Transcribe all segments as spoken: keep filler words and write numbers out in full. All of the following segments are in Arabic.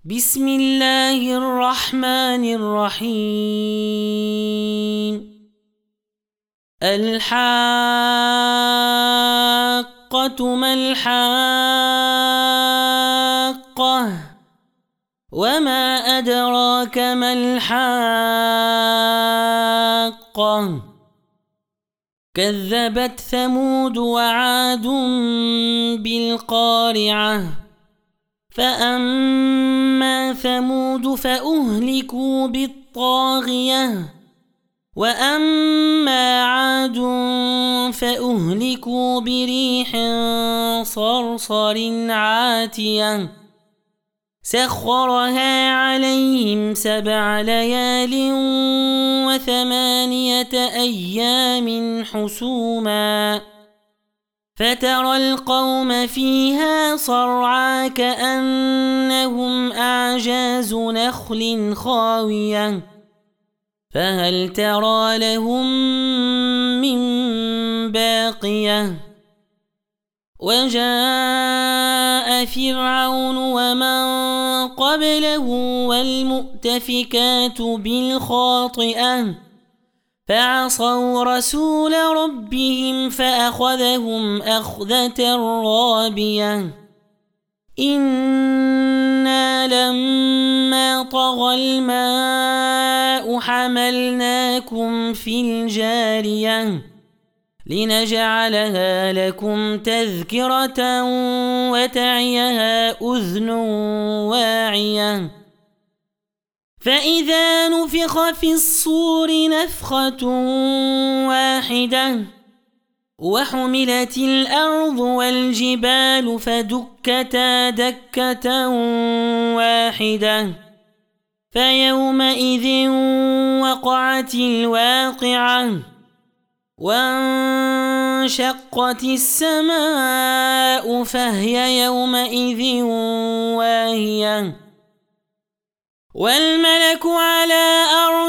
بسم الله الرحمن الرحيم. الحاقة ما الحاقة وما أدراك ما الحاقة كذبت ثمود وعاد بالقارعة فأما ثمود فأهلكوا بالطاغية وأما عاد فأهلكوا بريح صرصر عاتية سخرها عليهم سبع ليال وثمانية أيام حسوما فترى القوم فيها صرعى كأنهم أعجاز نخل خاوية فهل ترى لهم من باقية وجاء فرعون ومن قبله والمؤتفكات بالخاطئة فعصوا رسول ربهم فأخذهم أخذة رابية إنا لما طغى الماء حملناكم في الجارية لنجعلها لكم تذكرة وتعيها أذن واعية فإذا نفخ في الصور نفخة واحدة وحملت الأرض والجبال فدكتا دكة واحدة فيومئذ وقعت الواقعة وانشقت السماء فهي يومئذ واهية والملك على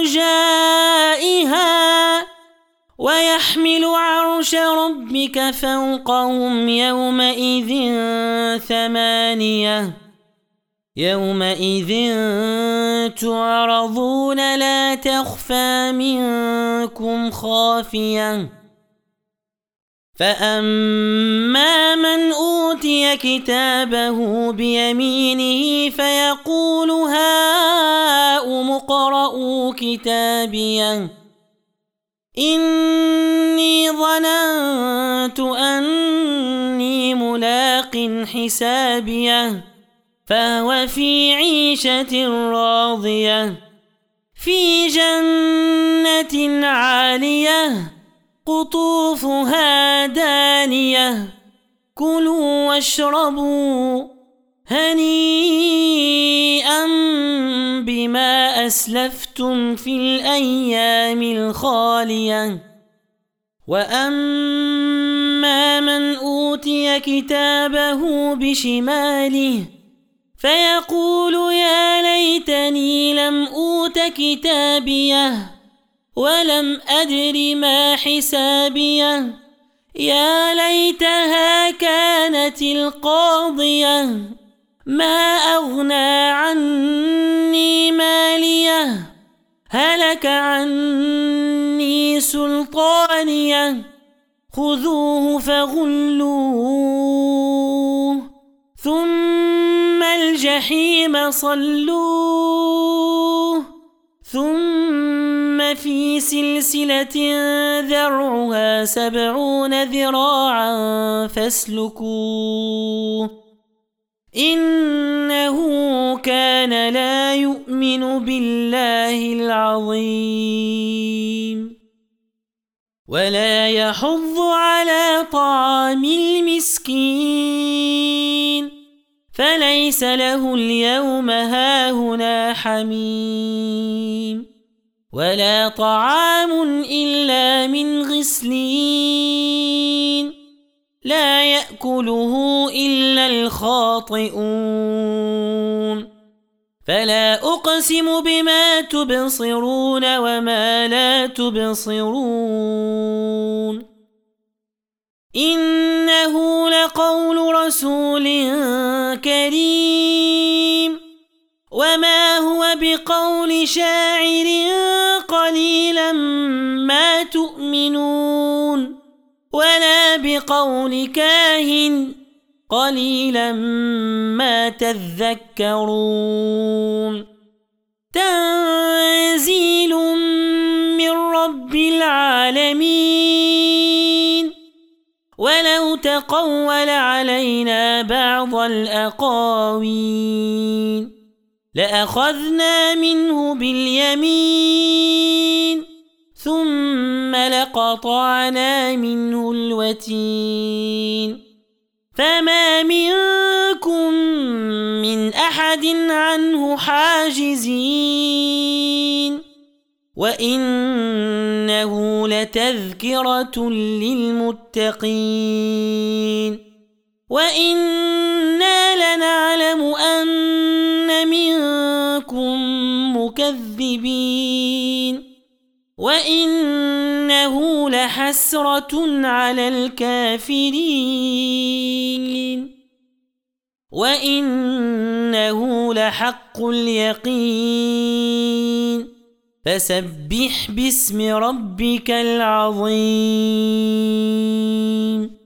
أرجائها ويحمل عرش ربك فوقهم يومئذ ثمانية يومئذ تعرضون لا تخفى منكم خافية فأما من أوتي كتابه بيمينه فيقول هاؤم اقرءوا كتابيه إني ظننت أني ملاق حسابيه فهو في عيشة راضية في جنة عالية قطوفها دانية كلوا واشربوا هنيئا بما أسلفتم في الأيام الخالية وأما من أوتي كتابه بشماله فيقول يا ليتني لم أوت كتابيه ولم أدر ما حسابيه يا ليتها كانت القاضية ما أغنى عني ماليه هلك عني سلطانيه خذوه فغلوه ثم الجحيم صلوه ثم في سلسلة ذرعها سبعون ذراعا فاسلكوه إنه كان لا يؤمن بالله العظيم ولا يحض على طعام المسكين فليس له اليوم هاهنا حميم ولا طعام إلا من غسلين لا يأكله إلا الخاطئون فلا أقسم بما تبصرون وما لا تبصرون إنه لقول رسول كريم وبقول شاعر قليلا ما تؤمنون ولا بقول كاهن قليلا ما تذكرون تنزيل من رب العالمين ولو تقول علينا بعض الأقاويل لأخذنا منه باليمين ثم لقطعنا منه الوتين فما منكم من أحد عنه حاجزين وإنه لتذكرة للمتقين وإنا لنعلم أن منكم مكذبين وإنه لحسرة على الكافرين وإنه لحق اليقين فسبح باسم ربك العظيم.